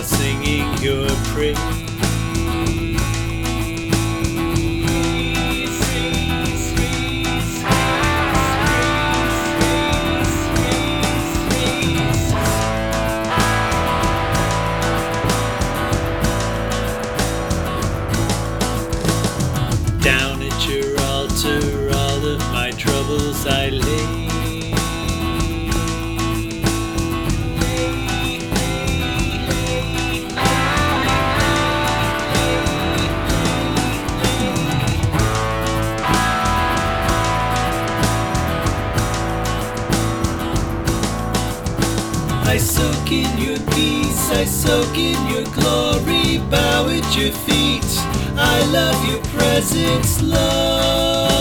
singing your praise. Down at your altar, all of my troubles I lay. I soak in your peace, I soak in your glory, bow at your feet. I love your presence, Lord.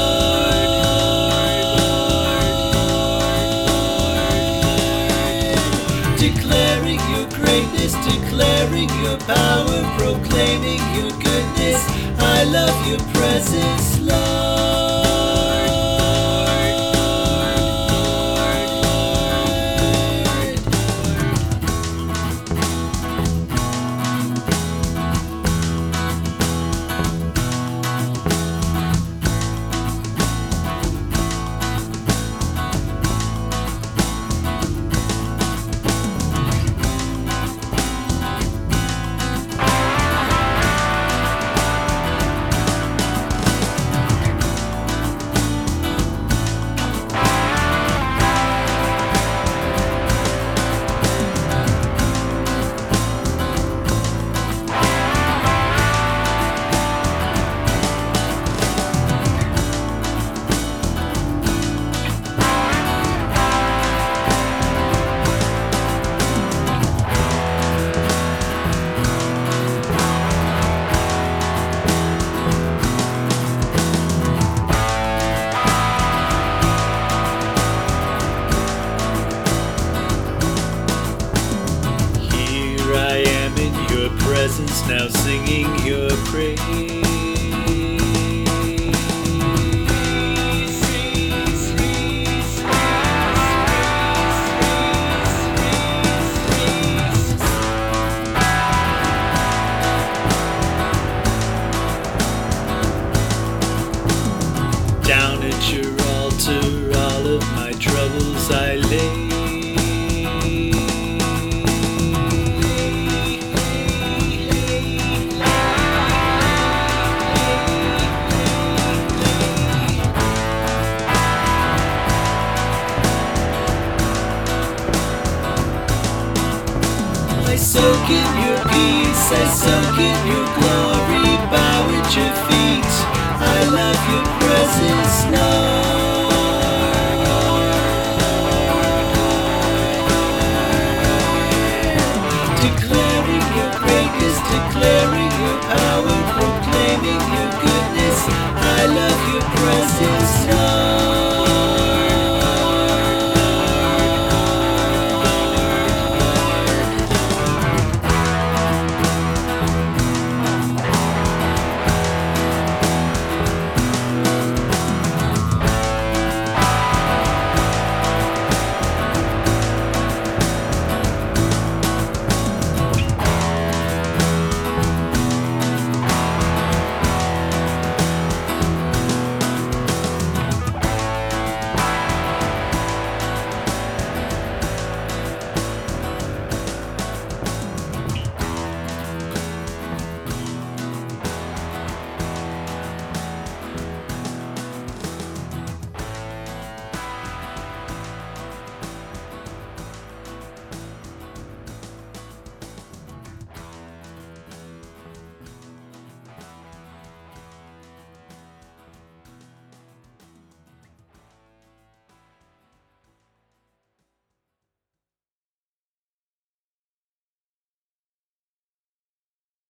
Declaring your greatness, declaring your power, proclaiming your goodness. I love your presence, Lord. Presence now singing your praise. Down at your altar, all of my troubles I lay. I soak in your peace, I soak in your glory, bow at your feet. I love your presence, no.